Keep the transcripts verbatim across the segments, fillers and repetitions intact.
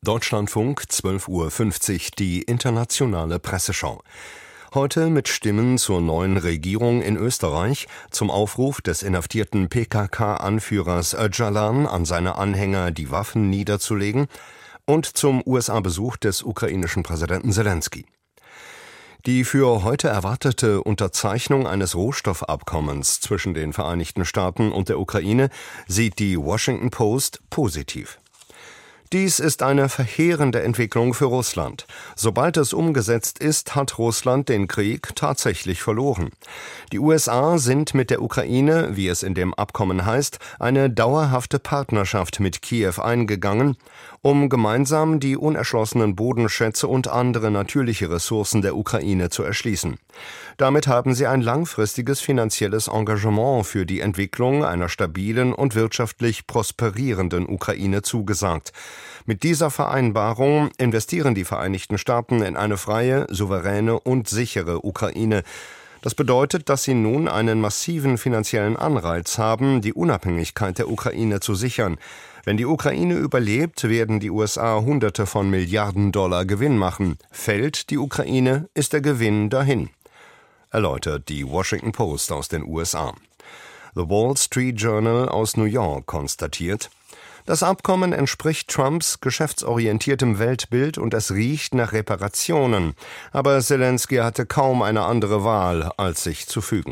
Deutschlandfunk, zwölf Uhr fünfzig, die internationale Presseschau. Heute mit Stimmen zur neuen Regierung in Österreich, zum Aufruf des inhaftierten P K K-Anführers Öcalan an seine Anhänger, die Waffen niederzulegen, und zum U S A-Besuch des ukrainischen Präsidenten Selenskyj. Die für heute erwartete Unterzeichnung eines Rohstoffabkommens zwischen den Vereinigten Staaten und der Ukraine sieht die Washington Post positiv. Dies ist eine verheerende Entwicklung für Russland. Sobald es umgesetzt ist, hat Russland den Krieg tatsächlich verloren. Die U S A sind mit der Ukraine, wie es in dem Abkommen heißt, eine dauerhafte Partnerschaft mit Kiew eingegangen, um gemeinsam die unerschlossenen Bodenschätze und andere natürliche Ressourcen der Ukraine zu erschließen. Damit haben sie ein langfristiges finanzielles Engagement für die Entwicklung einer stabilen und wirtschaftlich prosperierenden Ukraine zugesagt. Mit dieser Vereinbarung investieren die Vereinigten Staaten in eine freie, souveräne und sichere Ukraine. Das bedeutet, dass sie nun einen massiven finanziellen Anreiz haben, die Unabhängigkeit der Ukraine zu sichern. Wenn die Ukraine überlebt, werden die U S A Hunderte von Milliarden Dollar Gewinn machen. Fällt die Ukraine, ist der Gewinn dahin, erläutert die Washington Post aus den U S A. The Wall Street Journal aus New York konstatiert: Das Abkommen entspricht Trumps geschäftsorientiertem Weltbild und es riecht nach Reparationen. Aber Selenskyj hatte kaum eine andere Wahl, als sich zu fügen.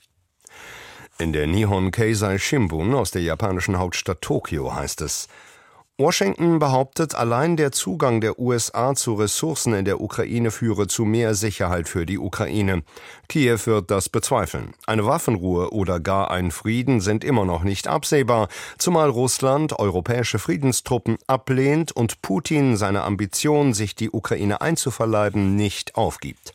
In der Nihon Keizai Shimbun aus der japanischen Hauptstadt Tokio heißt es: Washington behauptet, allein der Zugang der U S A zu Ressourcen in der Ukraine führe zu mehr Sicherheit für die Ukraine. Kiew wird das bezweifeln. Eine Waffenruhe oder gar ein Frieden sind immer noch nicht absehbar, zumal Russland europäische Friedenstruppen ablehnt und Putin seine Ambition, sich die Ukraine einzuverleiben, nicht aufgibt.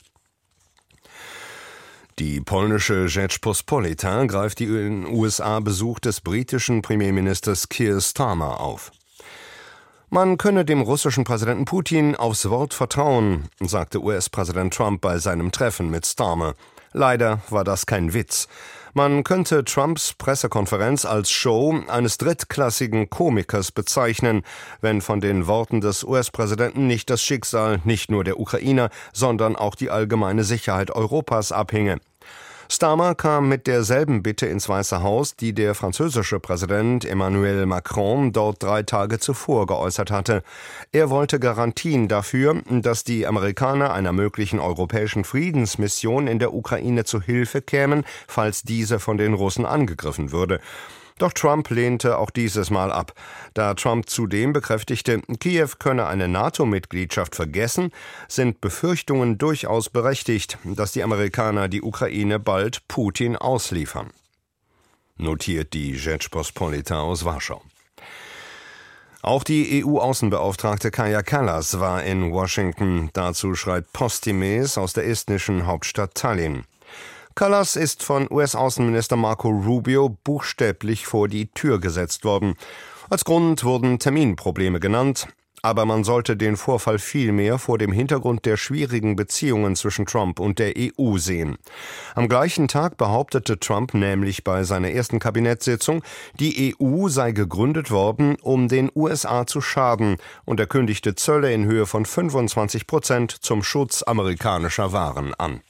Die polnische Rzeczpospolita greift den U S A-Besuch des britischen Premierministers Keir Starmer auf. Man könne dem russischen Präsidenten Putin aufs Wort vertrauen, sagte U S-Präsident Trump bei seinem Treffen mit Starmer. Leider war das kein Witz. Man könnte Trumps Pressekonferenz als Show eines drittklassigen Komikers bezeichnen, wenn von den Worten des U S-Präsidenten nicht das Schicksal nicht nur der Ukrainer, sondern auch die allgemeine Sicherheit Europas abhinge. Starmer kam mit derselben Bitte ins Weiße Haus, die der französische Präsident Emmanuel Macron dort drei Tage zuvor geäußert hatte. Er wollte Garantien dafür, dass die Amerikaner einer möglichen europäischen Friedensmission in der Ukraine zu Hilfe kämen, falls diese von den Russen angegriffen würde. Doch Trump lehnte auch dieses Mal ab. Da Trump zudem bekräftigte, Kiew könne eine NATO-Mitgliedschaft vergessen, sind Befürchtungen durchaus berechtigt, dass die Amerikaner die Ukraine bald Putin ausliefern. Notiert die Rzeczpospolita aus Warschau. Auch die E U-Außenbeauftragte Kaja Kallas war in Washington. Dazu schreibt Postimees aus der estnischen Hauptstadt Tallinn. Kallas ist von U S-Außenminister Marco Rubio buchstäblich vor die Tür gesetzt worden. Als Grund wurden Terminprobleme genannt, aber man sollte den Vorfall vielmehr vor dem Hintergrund der schwierigen Beziehungen zwischen Trump und der E U sehen. Am gleichen Tag behauptete Trump nämlich bei seiner ersten Kabinettssitzung, die E U sei gegründet worden, um den U S A zu schaden, und er kündigte Zölle in Höhe von fünfundzwanzig Prozent zum Schutz amerikanischer Waren an.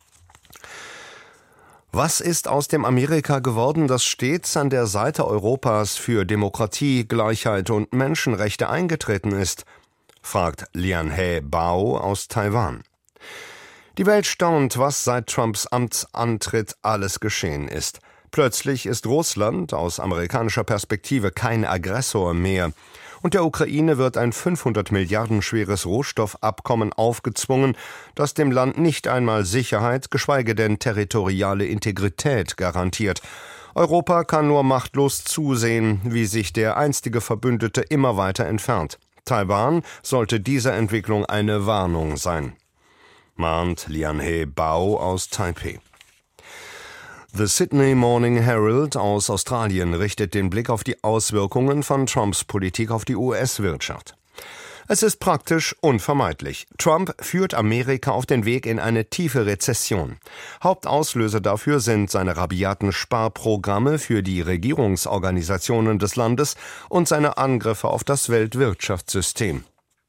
Was ist aus dem Amerika geworden, das stets an der Seite Europas für Demokratie, Gleichheit und Menschenrechte eingetreten ist? Fragt Lian-He Bao aus Taiwan. Die Welt staunt, was seit Trumps Amtsantritt alles geschehen ist. Plötzlich ist Russland aus amerikanischer Perspektive kein Aggressor mehr. Und der Ukraine wird ein fünfhundert Milliarden schweres Rohstoffabkommen aufgezwungen, das dem Land nicht einmal Sicherheit, geschweige denn territoriale Integrität garantiert. Europa kann nur machtlos zusehen, wie sich der einstige Verbündete immer weiter entfernt. Taiwan sollte dieser Entwicklung eine Warnung sein, mahnt Lian-He Bao aus Taipeh. The Sydney Morning Herald aus Australien richtet den Blick auf die Auswirkungen von Trumps Politik auf die U S-Wirtschaft. Es ist praktisch unvermeidlich. Trump führt Amerika auf den Weg in eine tiefe Rezession. Hauptauslöser dafür sind seine rabiaten Sparprogramme für die Regierungsorganisationen des Landes und seine Angriffe auf das Weltwirtschaftssystem.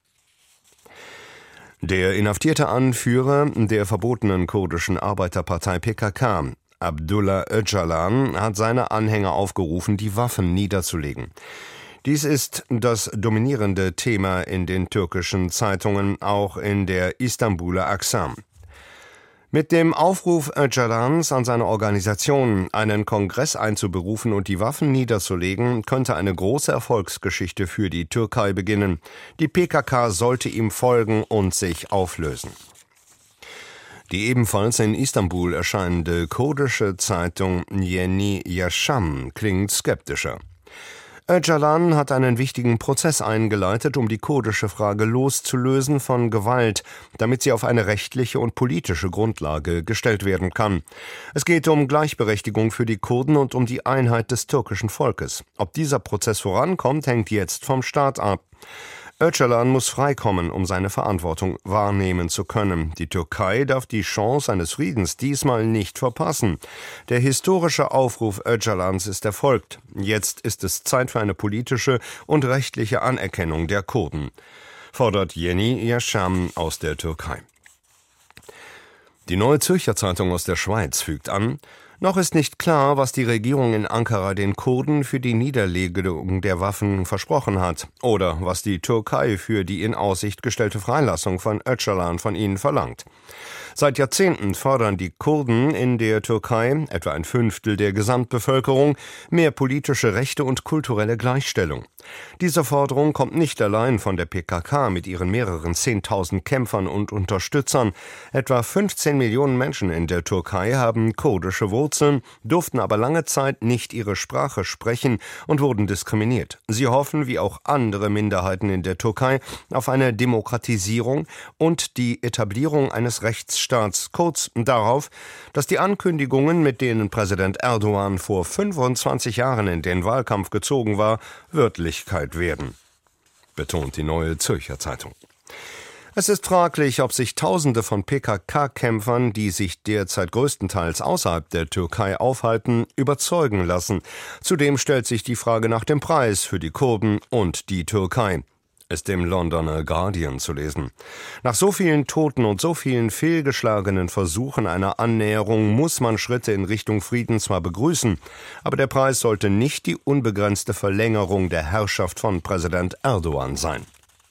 Der inhaftierte Anführer der verbotenen kurdischen Arbeiterpartei P K K, Abdullah Öcalan, hat seine Anhänger aufgerufen, die Waffen niederzulegen. Dies ist das dominierende Thema in den türkischen Zeitungen, auch in der Istanbuler Akşam. Mit dem Aufruf Öcalans an seine Organisation, einen Kongress einzuberufen und die Waffen niederzulegen, könnte eine große Erfolgsgeschichte für die Türkei beginnen. Die P K K sollte ihm folgen und sich auflösen. Die ebenfalls in Istanbul erscheinende kurdische Zeitung Yeni Yaşam klingt skeptischer. Öcalan hat einen wichtigen Prozess eingeleitet, um die kurdische Frage loszulösen von Gewalt, damit sie auf eine rechtliche und politische Grundlage gestellt werden kann. Es geht um Gleichberechtigung für die Kurden und um die Einheit des türkischen Volkes. Ob dieser Prozess vorankommt, hängt jetzt vom Staat ab. Öcalan muss freikommen, um seine Verantwortung wahrnehmen zu können. Die Türkei darf die Chance eines Friedens diesmal nicht verpassen. Der historische Aufruf Öcalans ist erfolgt. Jetzt ist es Zeit für eine politische und rechtliche Anerkennung der Kurden, fordert Yeni Yaşam aus der Türkei. Die Neue Zürcher Zeitung aus der Schweiz fügt an: Noch ist nicht klar, was die Regierung in Ankara den Kurden für die Niederlegung der Waffen versprochen hat oder was die Türkei für die in Aussicht gestellte Freilassung von Öcalan von ihnen verlangt. Seit Jahrzehnten fordern die Kurden in der Türkei, etwa ein Fünftel der Gesamtbevölkerung, mehr politische Rechte und kulturelle Gleichstellung. Diese Forderung kommt nicht allein von der P K K mit ihren mehreren zehntausend Kämpfern und Unterstützern. Etwa fünfzehn Millionen Menschen in der Türkei haben kurdische Wurzeln, durften aber lange Zeit nicht ihre Sprache sprechen und wurden diskriminiert. Sie hoffen, wie auch andere Minderheiten in der Türkei, auf eine Demokratisierung und die Etablierung eines Rechtsstaats, kurz darauf, dass die Ankündigungen, mit denen Präsident Erdogan vor fünfundzwanzig Jahren in den Wahlkampf gezogen war, Wirklichkeit werden, betont die Neue Zürcher Zeitung. Es ist fraglich, ob sich Tausende von P K K-Kämpfern, die sich derzeit größtenteils außerhalb der Türkei aufhalten, überzeugen lassen. Zudem stellt sich die Frage nach dem Preis für die Kurden und die Türkei. Ist im Londoner Guardian zu lesen. Nach so vielen Toten und so vielen fehlgeschlagenen Versuchen einer Annäherung muss man Schritte in Richtung Frieden zwar begrüßen, aber der Preis sollte nicht die unbegrenzte Verlängerung der Herrschaft von Präsident Erdogan sein.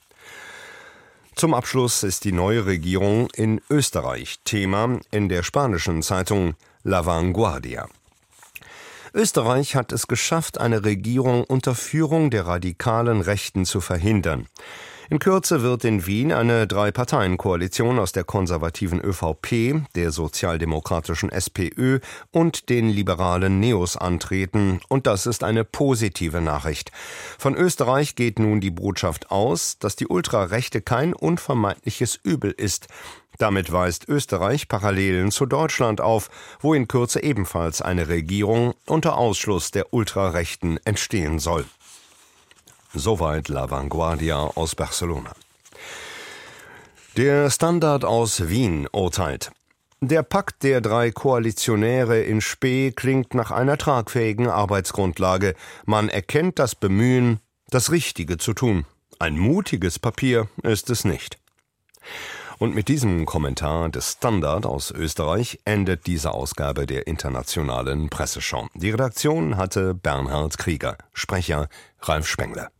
Zum Abschluss ist die neue Regierung in Österreich Thema in der spanischen Zeitung La Vanguardia. Österreich hat es geschafft, eine Regierung unter Führung der radikalen Rechten zu verhindern. In Kürze wird in Wien eine Drei-Parteien-Koalition aus der konservativen ÖVP, der sozialdemokratischen SPÖ und den liberalen Neos antreten. Und das ist eine positive Nachricht. Von Österreich geht nun die Botschaft aus, dass die Ultrarechte kein unvermeidliches Übel ist. Damit weist Österreich Parallelen zu Deutschland auf, wo in Kürze ebenfalls eine Regierung unter Ausschluss der Ultrarechten entstehen soll. Soweit La Vanguardia aus Barcelona. Der Standard aus Wien urteilt: Der Pakt der drei Koalitionäre in Spee klingt nach einer tragfähigen Arbeitsgrundlage. Man erkennt das Bemühen, das Richtige zu tun. Ein mutiges Papier ist es nicht. Und mit diesem Kommentar des Standard aus Österreich endet diese Ausgabe der Internationalen Presseschau. Die Redaktion hatte Bernhard Krieger, Sprecher Ralf Spengler.